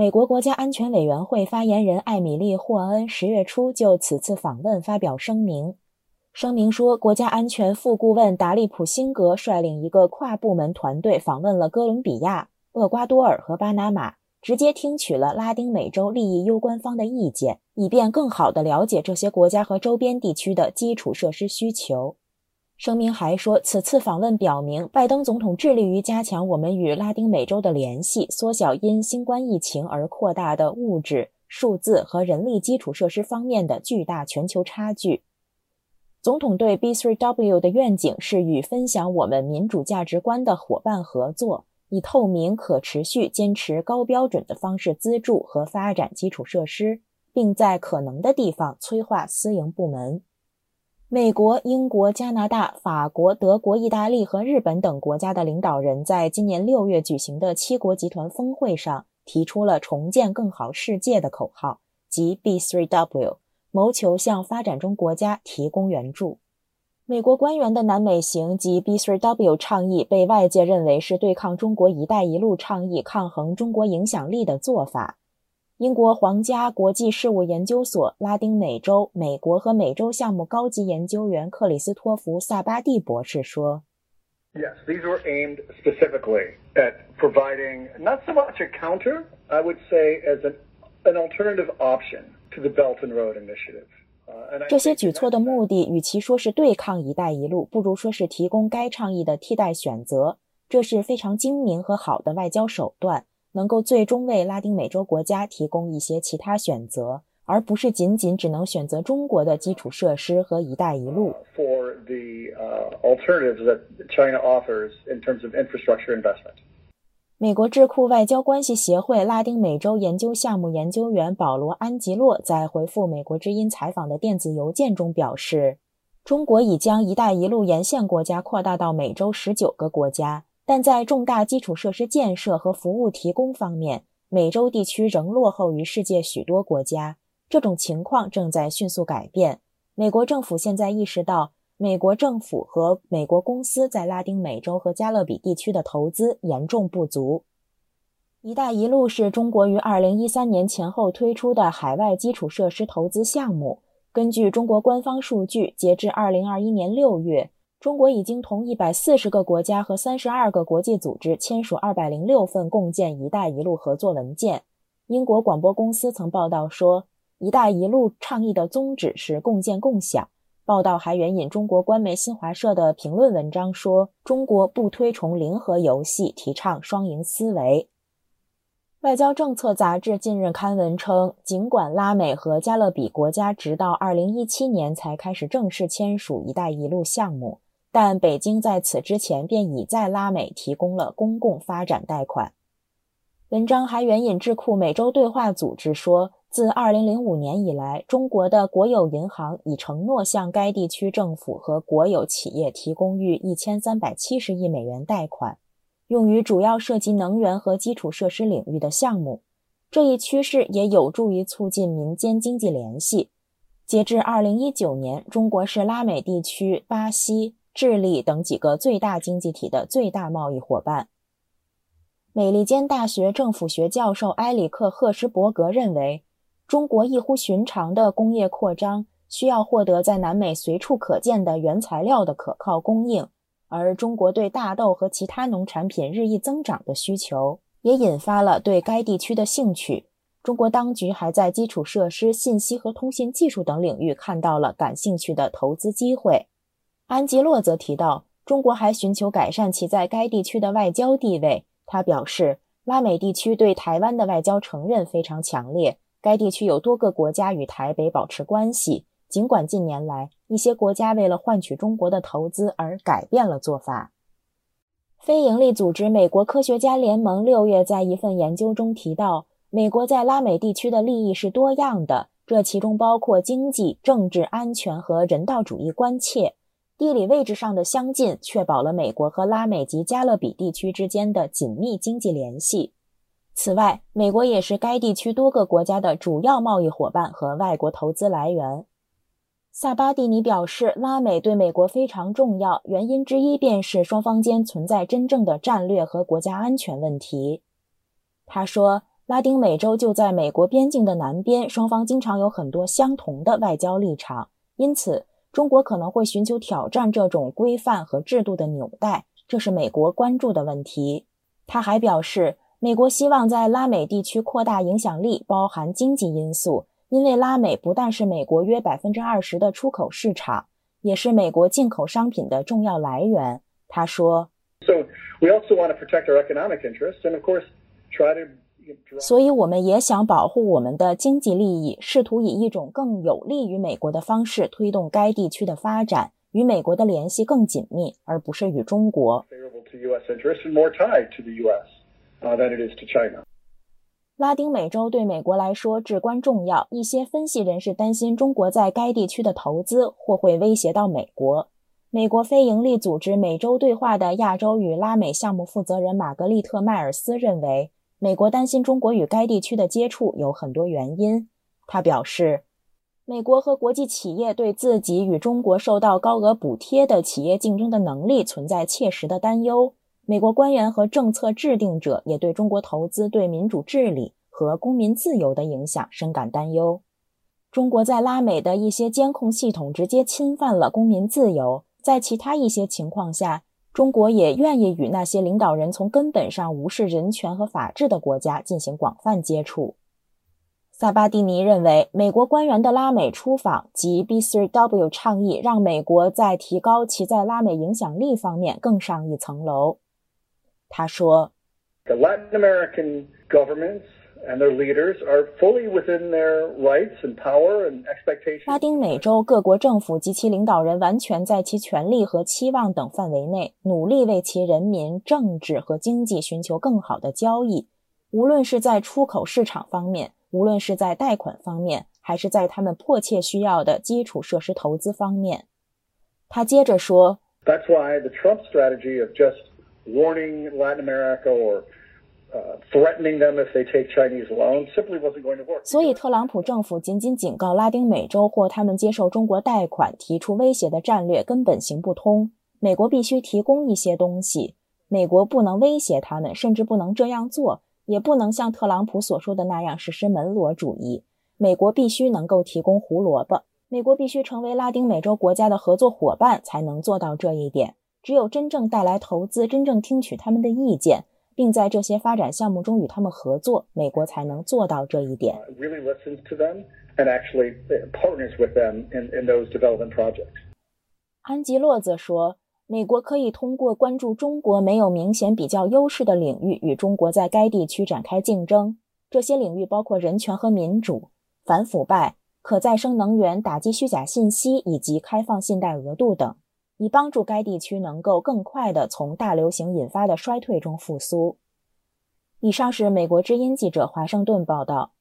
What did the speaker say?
美国国家安全委员会发言人艾米丽·霍恩10月初就此次访问发表声明。声明说，国家安全副顾问达利普·辛格率领一个跨部门团队访问了哥伦比亚、厄瓜多尔和巴拿马，直接听取了拉丁美洲利益攸关方的意见，以便更好地了解这些国家和周边地区的基础设施需求。声明还说，此次访问表明，拜登总统致力于加强我们与拉丁美洲的联系，缩小因新冠疫情而扩大的物质、数字和人力基础设施方面的巨大全球差距。总统对 B3W 的愿景是与分享我们民主价值观的伙伴合作，以透明、可持续、坚持高标准的方式资助和发展基础设施，并在可能的地方催化私营部门。美国、英国、加拿大、法国、德国、意大利和日本等国家的领导人在今年6月举行的7国集团峰会上提出了重建更好世界的口号，即 B3W， 谋求向发展中国家提供援助。美国官员的南美行及 B3W 倡议被外界认为是对抗中国一带一路倡议抗衡中国影响力的做法。英国皇家国际事务研究所拉丁美洲、美国和美洲项目高级研究员克里斯托弗·萨巴蒂博士说 Yes, these were aimed specifically at providing not so much a counter, I would say, as an alternative option to the Belt and Road Initiative. 这些举措的目的与其说是对抗一带一路，不如说是提供该倡议的替代选择。这是非常精明和好的外交手段，能够最终为拉丁美洲国家提供一些其他选择，而不是仅仅只能选择中国的基础设施和一带一路。 For the alternatives that China offers in terms of infrastructure investment. 美国智库外交关系协会拉丁美洲研究项目研究员保罗·安吉洛在回复美国之音采访的电子邮件中表示，中国已将一带一路沿线国家扩大到美洲19个国家，但在重大基础设施建设和服务提供方面，美洲地区仍落后于世界许多国家。这种情况正在迅速改变。美国政府现在意识到，美国政府和美国公司在拉丁美洲和加勒比地区的投资严重不足。一带一路是中国于2013年前后推出的海外基础设施投资项目。根据中国官方数据，截至2021年6月，中国已经同140个国家和32个国际组织签署206份共建一带一路合作文件。英国广播公司曾报道说，一带一路倡议的宗旨是共建共享。报道还援引中国官媒新华社的评论文章说，中国不推崇零和游戏，提倡双赢思维。外交政策杂志近日刊文称，尽管拉美和加勒比国家直到2017年才开始正式签署一带一路项目，但北京在此之前便已在拉美提供了公共发展贷款。文章还援引智库美洲对话组织说，自2005年以来，中国的国有银行已承诺向该地区政府和国有企业提供逾1370亿美元贷款，用于主要涉及能源和基础设施领域的项目。这一趋势也有助于促进民间经济联系。截至2019年，中国是拉美地区、巴西、智利等几个最大经济体的最大贸易伙伴。美利坚大学政府学教授埃里克·赫什伯格认为，中国异乎寻常的工业扩张需要获得在南美随处可见的原材料的可靠供应，而中国对大豆和其他农产品日益增长的需求，也引发了对该地区的兴趣。中国当局还在基础设施、信息和通信技术等领域看到了感兴趣的投资机会。安吉洛则提到，中国还寻求改善其在该地区的外交地位。他表示，拉美地区对台湾的外交承认非常强烈，该地区有多个国家与台北保持关系，尽管近年来一些国家为了换取中国的投资而改变了做法。非营利组织美国科学家联盟6月在一份研究中提到，美国在拉美地区的利益是多样的，这其中包括经济、政治、安全和人道主义关切。地理位置上的相近确保了美国和拉美及加勒比地区之间的紧密经济联系。此外，美国也是该地区多个国家的主要贸易伙伴和外国投资来源。萨巴蒂尼表示，拉美对美国非常重要，原因之一便是双方间存在真正的战略和国家安全问题。他说， 拉丁美洲就在美国边境的南边，双方经常有很多相同的外交立场，因此中国可能会寻求挑战这种规范和制度的纽带，这是美国关注的问题。他还表示，美国希望在拉美地区扩大影响力，包含经济因素，因为拉美不但是美国约 20% 的出口市场，也是美国进口商品的重要来源。他说， So we also want to protect our economic interests and of course try to 所以我们也想保护我们的经济利益，试图以一种更有利于美国的方式推动该地区的发展，与美国的联系更紧密，而不是与中国。拉丁美洲对美国来说至关重要，一些分析人士担心中国在该地区的投资或会威胁到美国。美国非营利组织美洲对话的亚洲与拉美项目负责人玛格丽特·迈尔斯认为，美国担心中国与该地区的接触有很多原因。他表示，美国和国际企业对自己与中国受到高额补贴的企业竞争的能力存在切实的担忧。美国官员和政策制定者也对中国投资对民主治理和公民自由的影响深感担忧。中国在拉美的一些监控系统直接侵犯了公民自由，在其他一些情况下，中国也愿意与那些领导人从根本上无视人权和法治的国家进行广泛接触。萨巴蒂尼认为，美国官员的拉美出访及 B3W 倡议让美国在提高其在拉美影响力方面更上一层楼。他说， The Latin American governments and their leaders are fully within their rights and power and expectations. 拉丁美洲各国政府及其领导人完全在其权力和期望等范围内，努力为其人民、政治和经济寻求更好的交易，无论是在出口市场方面，无论是在贷款方面，还是在他们迫切需要的基础设施投资方面。他接着说， That's why the Trump strategy of just warning Latin America or threatening them if they take Chinese loans simply wasn't going to work. 所以特朗普政府仅仅警告拉丁美洲或他们接受中国贷款提出威胁的战略根本行不通。美国必须提供一些东西，美国不能威胁他们，甚至不能这样做，也不能像特朗普所说的那样实施门罗主义。美国必须能够提供胡萝卜，美国必须成为拉丁美洲国家的合作伙伴，才能做到这一点。只有真正带来投资，真正听取他们的意见，并在这些发展项目中与他们合作，美国才能做到这一点。 Really listens to them and actually partners with them in those development projects. 安吉洛则说，美国可以通过关注中国没有明显比较优势的领域与中国在该地区展开竞争，这些领域包括人权和民主、反腐败、可再生能源、打击虚假信息以及开放信贷额度等，以帮助该地区能够更快地从大流行引发的衰退中复苏。以上是美国之音记者华盛顿报道。